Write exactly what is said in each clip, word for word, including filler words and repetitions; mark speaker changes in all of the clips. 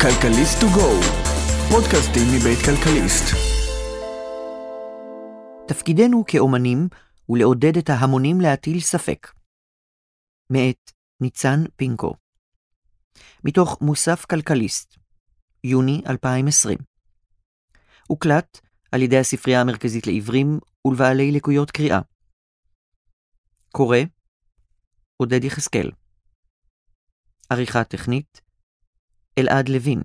Speaker 1: כלכליסט טו גו, פודקאסטים מבית כלכליסט.
Speaker 2: תפקידנו כאומנים הוא לעודד את ההמונים להטיל ספק. מאת ניצן פינקו. מתוך מוסף כלכליסט, יוני אלפיים עשרים. הוקלט על ידי הספרייה המרכזית לעברים ולבעלי לקויות קריאה. קורא עודד יחזקאל. עריכה טכנית אלעד לוין.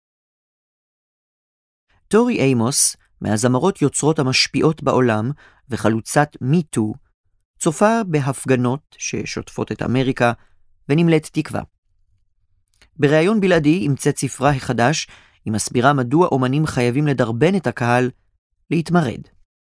Speaker 2: טורי אימוס, מהזמרות יוצרות המשפיעות בעולם וחלוצת מיטו, צופה בהפגנות ששוטפות את אמריקה ונמלאת תקווה. בריאיון בלעדי ימצאת ספרה החדש, היא מסבירה מדוע אומנים חייבים לדרבן את הקהל להתמרד.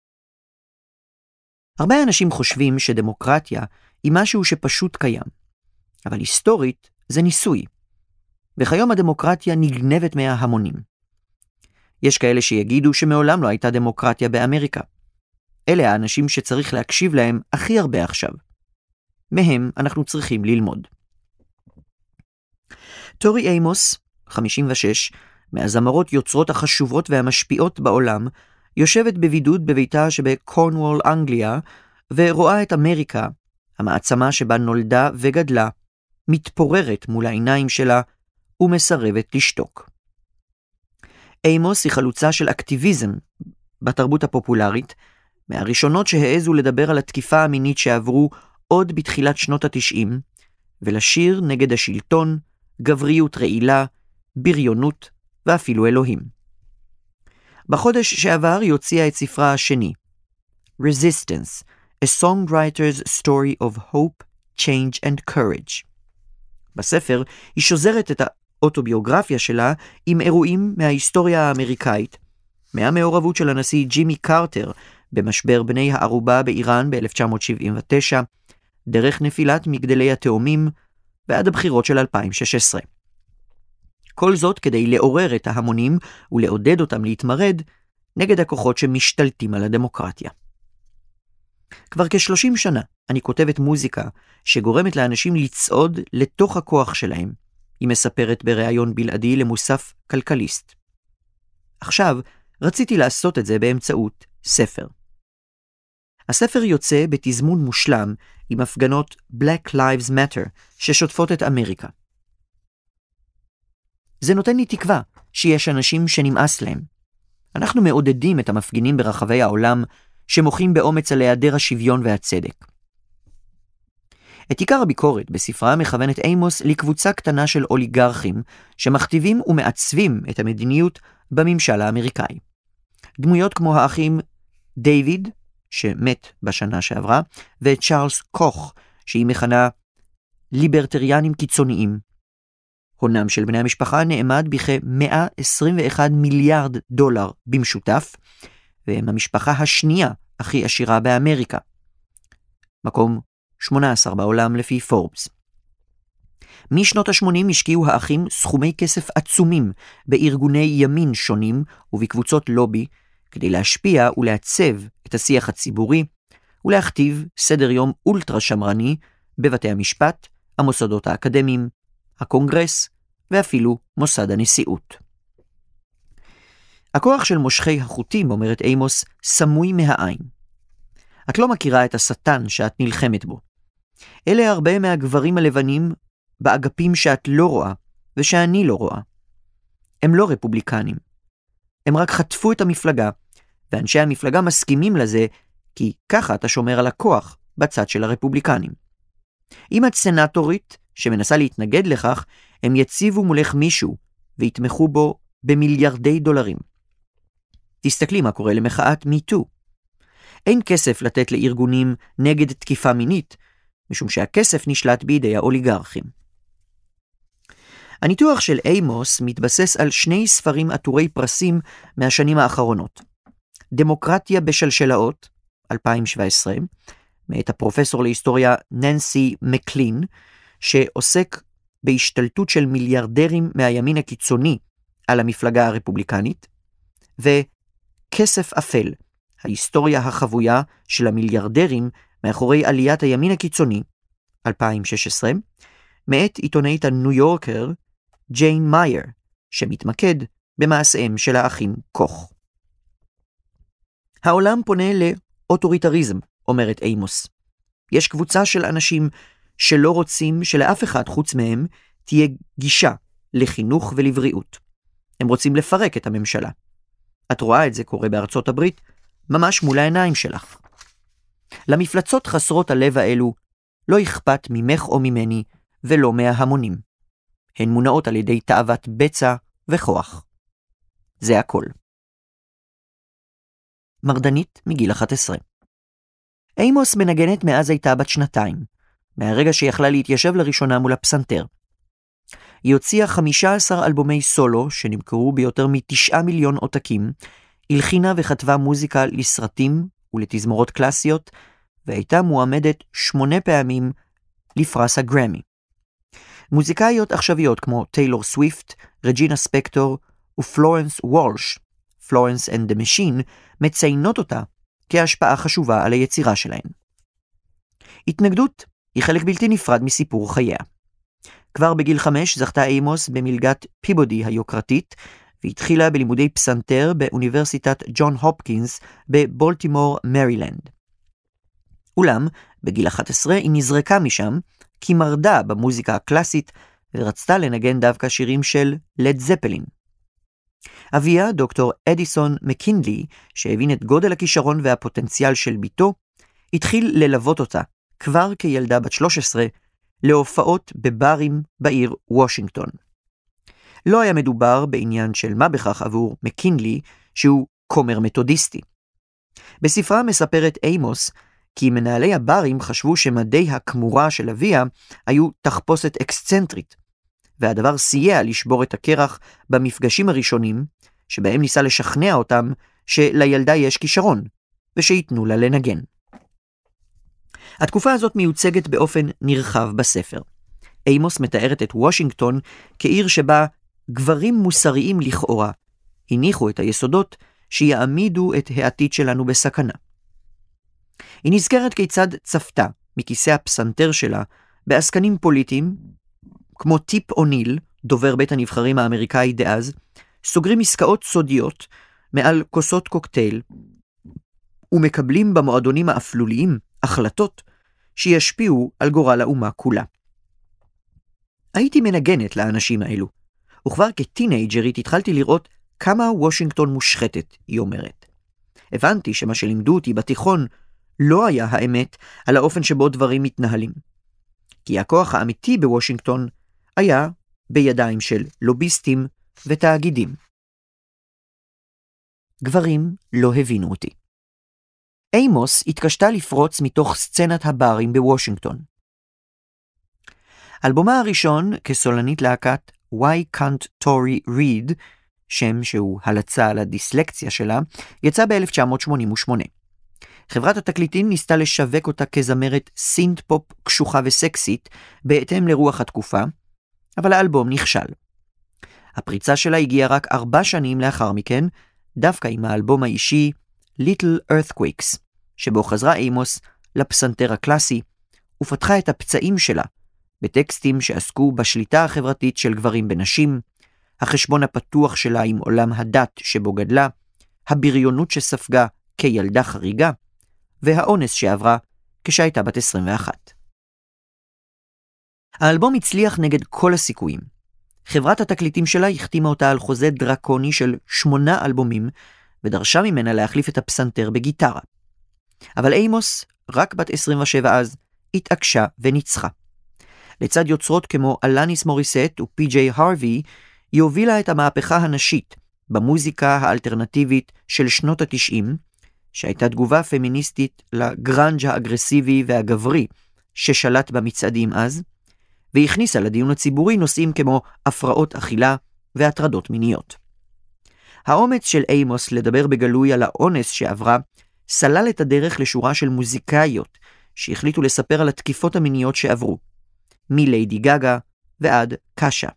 Speaker 2: הרבה אנשים חושבים שדמוקרטיה היא משהו שפשוט קיים, אבל היסטורית זה ניסוי. וכיום הדמוקרטיה נגנבת מההמונים. יש כאלה שיגידו שמעולם לא הייתה דמוקרטיה באמריקה. אלה האנשים שצריך להקשיב להם הכי הרבה עכשיו. מהם אנחנו צריכים ללמוד. טורי אימוס, חמישים ושש, מהזמרות יוצרות החשובות והמשפיעות בעולם, יושבת בבידוד בביתה שבקורנוול, אנגליה, ורואה את אמריקה, המעצמה שבה נולדה וגדלה, מתפוררת מול העיניים שלה ומסרבת לשתוק. אימוס היא חלוצה של אקטיביזם בתרבות הפופולרית, מהראשונות שהעזו לדבר על התקיפה המינית שעברו עוד בתחילת שנות התשעים, ולשיר נגד השלטון, גבריות רעילה, בריונות ואפילו אלוהים. בחודש שעבר היא הוציאה את ספרה השני, Resistance, A Songwriter's Story of Hope, Change and Courage. בספר היא שוזרת את האוטוביוגרפיה שלה עם אירועים מההיסטוריה האמריקאית, מהמעורבות של הנשיא ג'ימי קרטר במשבר בני הערובה באיראן ב-אלף תשע מאות שבעים ותשע, דרך נפילת מגדלי התאומים ועד הבחירות של אלפיים ושש עשרה. כל זאת כדי לעורר את ההמונים ולעודד אותם להתמרד נגד הכוחות שמשתלטים על הדמוקרטיה. כבר כ-שלושים שנה אני כותבת מוזיקה שגורמת לאנשים לצעוד לתוך הכוח שלהם, היא מספרת בריאיון בלעדי למוסף כלכליסט. עכשיו רציתי לעשות את זה באמצעות ספר. הספר יוצא בתזמון מושלם עם הפגנות Black Lives Matter ששוטפות את אמריקה. זה נותן לי תקווה שיש אנשים שנמאס להם. אנחנו מעודדים את המפגינים ברחבי העולם שמוחים באומץ על היעדר השוויון והצדק. את עיקר הביקורת בספרה מכוונת אימוס לקבוצה קטנה של אוליגרכים שמכתיבים ומעצבים את המדיניות בממשל האמריקאי. דמויות כמו האחים דיוויד, שמת בשנה שעברה, וצ'ארלס קוך, שהיא מכנה ליברטריאנים קיצוניים. הונם של בני המשפחה נאמד בכ-מאה עשרים ואחד מיליארד דולר במשותף, והם המשפחה השנייה הכי עשירה באמריקה. מקום שמונה עשר בעולם לפי פורבס. משנות ה-שמונים השקיעו האחים סכומי כסף עצומים בארגוני ימין שונים ובקבוצות לובי, כדי להשפיע ולעצב את השיח הציבורי, ולהכתיב סדר יום אולטרה שמרני בבתי המשפט, המוסדות האקדמיים, הקונגרס ואפילו מוסד הנשיאות. הכוח של מושכי החוטים, אומרת אימוס, סמוי מהעין. את לא מכירה את השטן שאת נלחמת בו. אלה הרבה מהגברים הלבנים באגפים שאת לא רואה ושאני לא רואה. הם לא רפובליקנים. הם רק חטפו את המפלגה, ואנשי המפלגה מסכימים לזה, כי ככה אתה שומר על הכוח בצד של הרפובליקנים. אם את סנטורית שמנסה להתנגד לכך, הם יציבו מולך מישהו ויתמכו בו במיליארדי דולרים. תסתכלי מה קורה למחאת מיטו. אין כסף לתת לארגונים נגד תקיפה מינית, משום שהכסף נשלט בידי האוליגרכים. הניתוח של אימוס מתבסס על שני ספרים עטורי פרסים מהשנים האחרונות. דמוקרטיה בשלשלאות, אלפיים שבע עשרה, מאת הפרופסור להיסטוריה ננסי מקלין, שעוסק בהשתלטות של מיליארדרים מהימין הקיצוני על המפלגה הרפובליקנית, וכסף אפל, ההיסטוריה החבויה של המיליארדרים מאחורי עליית הימין הקיצוני, אלפיים ושש עשרה, מאת עיתונאית הניו יורקר, ג'יין מאייר, שמתמקד במעשיהם של האחים קוך. העולם פונה לאוטוריטריזם, אומרת אימוס. יש קבוצה של אנשים שלא רוצים שלאף אחד חוץ מהם תהיה גישה לחינוך ולבריאות. הם רוצים לפרק את הממשלה. את רואה את זה קורה בארצות הברית, ממש מול העיניים שלך. למפלצות חסרות הלב האלו לא אכפת ממך או ממני ולא מההמונים. הן מונעות על ידי תאוות בצע וכוח. זה הכל. מרדנית מגיל אחת עשרה. אימוס מנגנת מאז הייתה בת שנתיים, מהרגע שיכלה להתיישב לראשונה מול הפסנתר. היא הוציאה חמישה עשר אלבומי סולו שנמכרו ביותר מתשעה מיליון עותקים, הלחינה וכתבה מוזיקה לסרטים ולתזמורות קלאסיות, והייתה מועמדת שמונה פעמים לפרס הגרמי. מוזיקאיות עכשוויות כמו טיילור סוויפט, רג'ינה ספקטור ופלורנס וולש, פלורנס אנד דה משין, מציינות אותה כהשפעה חשובה על היצירה שלהן. התנגדות היא חלק בלתי נפרד מסיפור חייה. כבר בגיל חמש זכתה אימוס במלגת פיבודי היוקרתית, והתחילה בלימודי פסנתר באוניברסיטת ג'ון הופקינס בבולטימור, מרילנד. אולם, בגיל אחת עשרה היא נזרקה משם, כי מרדה במוזיקה הקלאסית, ורצתה לנגן דווקא שירים של לד זפלין. אביה, דוקטור אדיסון מקינלי, שהבין את גודל הכישרון והפוטנציאל של ביתו, התחיל ללוות אותה, כבר כילדה בת שלוש עשרה, להופעות בברים בעיר וושינגטון. לא היה מדובר בעניין של מה בכך עבור מקינלי, שהוא כומר מתודיסטי. בספרה מספרת אימוס, כי מנהלי הברים חשבו שמדי הכמורה של אביה היו תחפושת אקסצנטרית, והדבר סייע לשבור את הקרח במפגשים הראשונים, שבהם ניסה לשכנע אותם שלילדה יש כישרון, ושיתנו לה לנגן. התקופה הזאת מיוצגת באופן נרחב בספר. אימוס מתארת את וושינגטון כעיר שבה גברים מוסריים לכאורה הניחו את היסודות שיעמידו את העתיד שלנו בסכנה. היא נזכרת כיצד צפתה מכיסא הפסנתר שלה בעסקנים פוליטיים, כמו טיפ אוניל, דובר בית הנבחרים האמריקאי דאז, סוגרים עסקאות סודיות מעל כוסות קוקטייל, ומקבלים במועדונים האפלוליים החלטות שישפיעו על גורל האומה כולה. הייתי מנגנת לאנשים האלו, וכבר כטינאג'רית התחלתי לראות כמה וושינגטון מושחתת, היא אומרת. הבנתי שמה שלימדו אותי בתיכון לא היה האמת על האופן שבו דברים מתנהלים. כי הכוח האמיתי בוושינגטון היה בידיים של לוביסטים ותאגידים. גברים לא הבינו אותי. אימוס התקשתה לפרוץ מתוך סצנת הברים בוושינגטון. אלבומה הראשון כסולנית להקת Why Can't Tori Read, שם שהוא הלצה על הדיסלקציה שלה, יצא ב-אלף תשע מאות שמונים ושמונה. חברת התקליטים ניסתה לשווק אותה כזמרת סינט פופ קשוחה וסקסית בהתאם לרוח התקופה, אבל האלבום נכשל. הפריצה שלה הגיעה רק ארבע שנים לאחר מכן, דווקא עם האלבום האישי Little Earthquakes, שבו חזרה אימוס לפסנתר הקלאסי, ופתחה את הפצעים שלה בטקסטים שעסקו בשליטה החברתית של גברים בנשים, החשבון הפתוח שלה עם עולם הדת שבו גדלה, הבריונות שספגה כילדה חריגה, והאונס שעברה כשהייתה בת עשרים ואחת. האלבום הצליח נגד כל הסיכויים. חברת התקליטים שלה החתימה אותה על חוזה דרקוני של שמונה אלבומים, ודרשה ממנה להחליף את הפסנתר בגיטרה. אבל אימוס, רק בת עשרים ושבע אז, התעקשה וניצחה. לצד יוצרות כמו אלניס מוריסט ופי ג'יי הרווי, היא הובילה את המהפכה הנשית במוזיקה האלטרנטיבית של שנות התשעים, שהייתה תגובה פמיניסטית לגרנג' האגרסיבי והגברי ששלט במצעדים אז, והכניסה לדיון הציבורי נושאים כמו הפרעות אכילה והטרדות מיניות. האומץ של אימוס לדבר בגלוי על האונס שעברה, סלל את הדרך לשורה של מוזיקאיות שהחליטו לספר על התקיפות המיניות שעברו, מליידי גגה ועד קשה.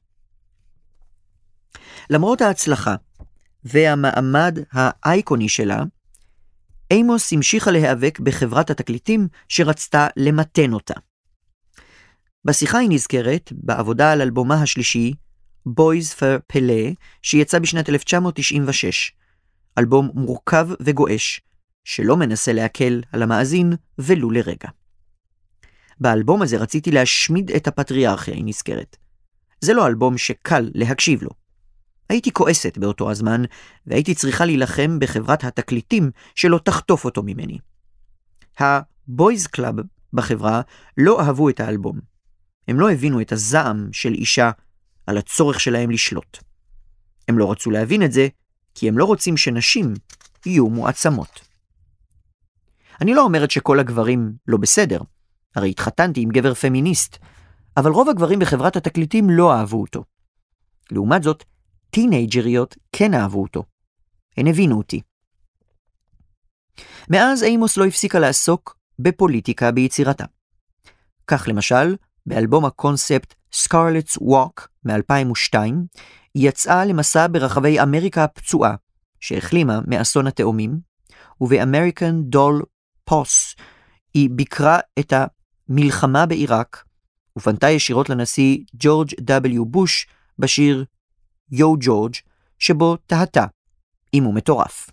Speaker 2: למרות ההצלחה והמעמד האייקוני שלה, אימוס המשיכה להיאבק בחברת התקליטים שרצתה למתן אותה. בשיחה היא נזכרת בעבודה על אלבומה השלישי, Boys for Pele, שיצא בשנת אלף תשע מאות תשעים ושש. אלבום מורכב וגואש, שלא מנסה להקל על המאזין ולו לרגע. באלבום הזה רציתי להשמיד את הפטריארכיה, היא נזכרת. זה לא אלבום שקל להקשיב לו. הייתי כועסת באותו הזמן, והייתי צריכה להילחם בחברת התקליטים שלא תחטוף אותו ממני. הבויז קלאב בחברה לא אהבו את האלבום. הם לא הבינו את הזעם של אישה על הצורך שלהם לשלוט. הם לא רצו להבין את זה, כי הם לא רוצים שנשים יהיו מועצמות. אני לא אומרת שכל הגברים לא בסדר, הרי התחתנתי עם גבר פמיניסט, אבל רוב הגברים בחברת התקליטים לא אהבו אותו. לעומת זאת, טינג'ריות כן אהבו אותו. הן הבינו אותי. מאז אימוס לא הפסיקה לעסוק בפוליטיקה ביצירתה. כך למשל, באלבום הקונספט Scarlet's Walk מ-אלפיים ושתיים, היא יצאה למסע ברחבי אמריקה הפצועה, שהחלימה מאסון התאומים, וב-American Doll Pose היא ביקרה את המלחמה בעיראק, ופנתה ישירות לנשיא ג'ורג' דאבליו בוש בשיר יו ג'ורג', שבו תהתה, אם הוא מטורף.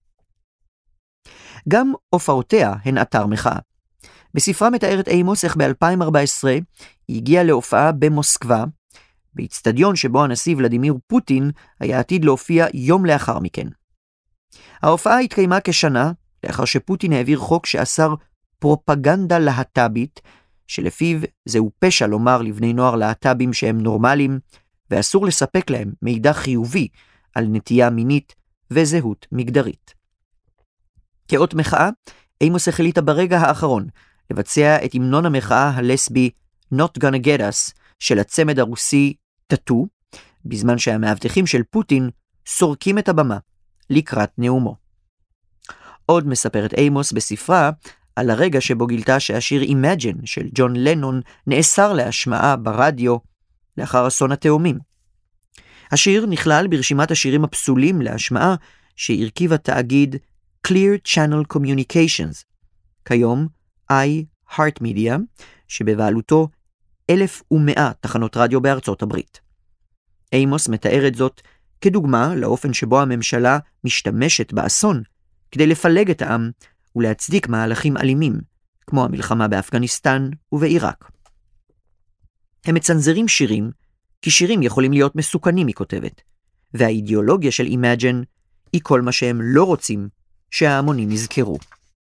Speaker 2: גם הופעותיה הן אתר מחאה. בספרה מתארת אימוס איך ב-אלפיים וארבע עשרה היא הגיעה להופעה במוסקבה, באצטדיון שבו הנשיא ולדימיר פוטין היה עתיד להופיע יום לאחר מכן. ההופעה התקיימה כשנה, לאחר שפוטין העביר חוק שאסר פרופגנדה להט"בית, שלפיו זהו פשע לומר לבני נוער להט"בים שהם נורמליים, ואסור לספק להם מידע חיובי על נטייה מינית וזהות מגדרית. כאות מחאה, אימוס החליטה ברגע האחרון לבצע את המנון המחאה הלסבי Not Gonna Get Us של הצמד הרוסי טאטו, בזמן שהמאבטחים של פוטין סורקים את הבמה לקראת נאומו. עוד מספרת אימוס בספרה על הרגע שבו גילתה שהשיר Imagine של ג'ון לנון נאסר להשמעה ברדיו לאחר אסון התאומים. השיר נכלל ברשימת השירים הפסולים להשמעה שהרכיב התאגיד Clear Channel Communications, כיום iHeartMedia, שבבעלותו אלף ומאה תחנות רדיו בארצות הברית. אימוס מתארת זאת כדוגמה לאופן שבו הממשלה משתמשת באסון כדי לפלג את העם ולהצדיק מהלכים אלימים, כמו המלחמה באפגניסטן ובעיראק. הם מצנזרים שירים, כי שירים יכולים להיות מסוכנים, היא כותבת, והאידיאולוגיה של Imagine היא כל מה שהם לא רוצים שההמונים יזכרו.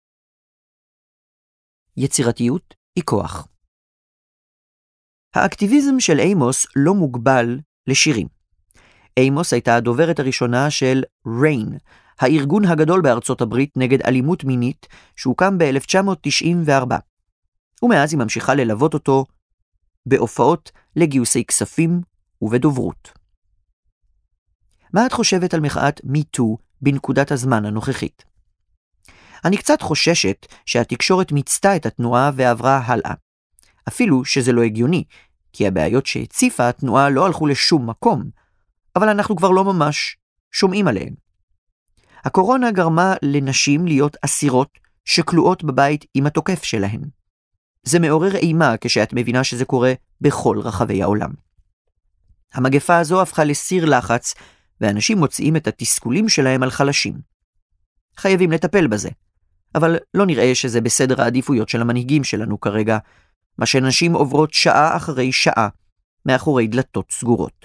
Speaker 2: יצירתיות היא כוח. האקטיביזם של אימוס לא מוגבל לשירים. אימוס הייתה הדוברת הראשונה של ריין, הארגון הגדול בארצות הברית נגד אלימות מינית, שהוקם ב-אלף תשע מאות תשעים וארבע. ומאז היא ממשיכה ללוות אותו בהופעות לגיוסי כספים ובדוברות. מה את חושבת על מחאת מיטו בנקודת הזמן הנוכחית? אני קצת חוששת שהתקשורת מיצתה את התנועה ועברה הלאה. אפילו שזה לא הגיוני, כי הבעיות שהציפה התנועה לא הלכו לשום מקום, אבל אנחנו כבר לא ממש שומעים עליהן. הקורונה גרמה לנשים להיות אסירות שכלואות בבית עם התוקף שלהן. זה מעורר אימה כשאת מבינה שזה קורה בכל רחבי העולם. המגפה הזו הפכה לסיר לחץ, ואנשים מוציאים את התסכולים שלהם על חלשים. חייבים לטפל בזה, אבל לא נראה שזה בסדר העדיפויות של המנהיגים שלנו כרגע, מה שנשים עוברות שעה אחרי שעה מאחורי דלתות סגורות.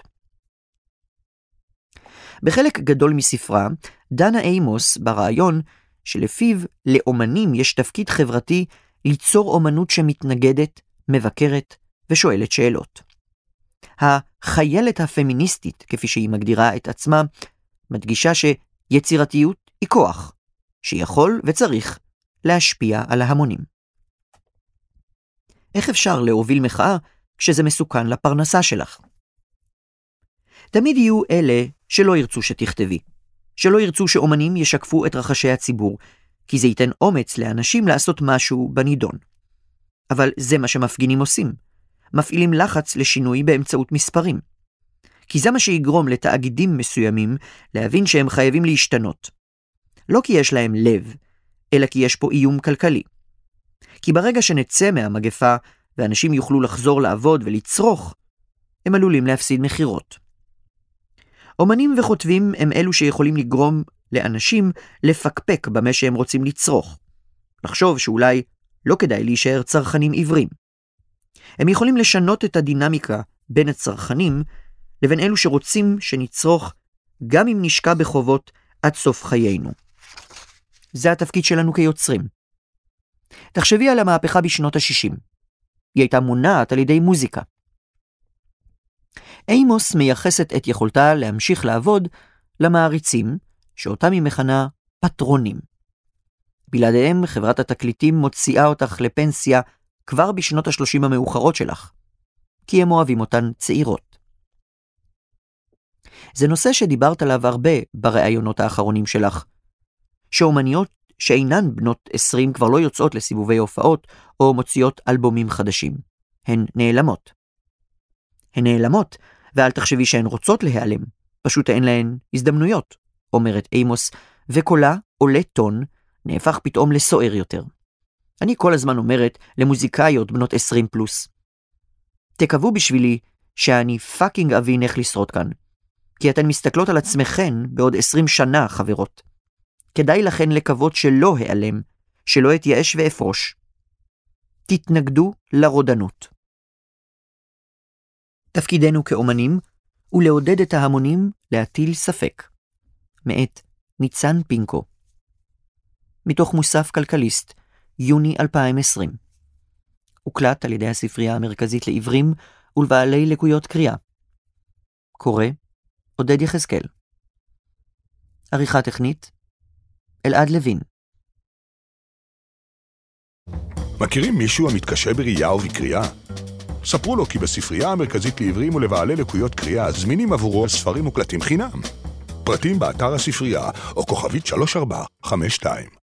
Speaker 2: בחלק גדול מספרה דנה אימוס ברעיון שלפיו לאומנים יש תפקיד חברתי ליצור אומנות שמתנגדת, מבקרת ושואלת שאלות. החיילת הפמיניסטית, כפי שהיא מגדירה את עצמה, מדגישה שיצירתיות היא כוח, שיכול וצריך להשפיע על ההמונים. איך אפשר להוביל מחאה כשזה מסוכן לפרנסה שלך? תמיד יהיו אלה שלא ירצו שתכתבי, שלא ירצו שאומנים ישקפו את רחשי הציבור, כי זה ייתן אומץ לאנשים לעשות משהו בנידון. אבל זה מה שמפגינים עושים, מפעילים לחץ לשינוי באמצעות מספרים. כי זה מה שיגרום לתאגידים מסוימים להבין שהם חייבים להשתנות. לא כי יש להם לב, אלא כי יש פה איום כלכלי. כי ברגע שנצא מהמגפה ואנשים יוכלו לחזור לעבוד ולצרוך, הם עלולים להפסיד מחירות. אומנים וכותבים הם אלו שיכולים לגרום לאנשים לפקפק במה שהם רוצים לצרוך. לחשוב שאולי לא כדאי להישאר צרכנים עיוורים. הם יכולים לשנות את הדינמיקה בין הצרכנים לבין אלו שרוצים שנצרוך גם אם נשקע בחובות עד סוף חיינו. זה התפקיד שלנו כיוצרים. תחשבי על המהפכה בשנות ה-שישים. היא הייתה מונעת על ידי מוזיקה. אימוס מייחסת את יכולתה להמשיך לעבוד למעריצים, שאותם היא מכנה פטרונים. בלעדיהם חברת התקליטים מוציאה אותך לפנסיה כבר בשנות ה-שלושים המאוחרות שלך, כי הם אוהבים אותן צעירות. זה נושא שדיברת עליו הרבה בראיונות האחרונים שלך, שאומניות שאינן בנות עשרים כבר לא יוצאות לסיבובי הופעות או מוציאות אלבומים חדשים. הן נעלמות. הן נעלמות, ואל תחשבי שהן רוצות להיעלם, פשוט אין להן הזדמנויות, אומרת אימוס, וקולה עולה טון, נהפך פתאום לסוער יותר. אני כל הזמן אומרת למוזיקאיות בנות עשרים פלוס, תקוו בשבילי שאני פאקינג אבין איך לשרוד כאן, כי אתן מסתכלות על עצמכן בעוד עשרים שנה, חברות. כדאי לכן לקוות שלא העלם, שלא אתייאש ואפרוש. תתנגדו לרודנות. תפקידנו כאומנים הוא לעודד את ההמונים להטיל ספק. מאת ניצן פינקו. מתוך מוסף כלכליסט, יוני אלפיים ועשרים. הוקלט על ידי הספרייה המרכזית לעברים ולבעלי לקויות קריאה. קורא, עודד יחזקאל. עריכה טכנית, אלעד לוין.
Speaker 3: מכירים מישהו המתקשה בראייה ובקריאה? ספרו לו כי בספרייה המרכזית לעברים ולבעלי לקויות קריאה זמינים עבורו ספרים מוקלטים חינם. פרטים באתר הספרייה או כוכבית שלוש ארבע חמש שתיים.